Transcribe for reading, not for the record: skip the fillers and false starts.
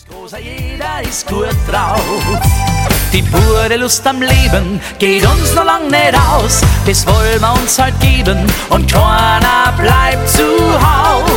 Rosa, jeder ist gut drauf. Die pure Lust am Leben geht uns noch lang nicht aus. Das wollen wir uns halt geben und keiner bleibt zu Haus.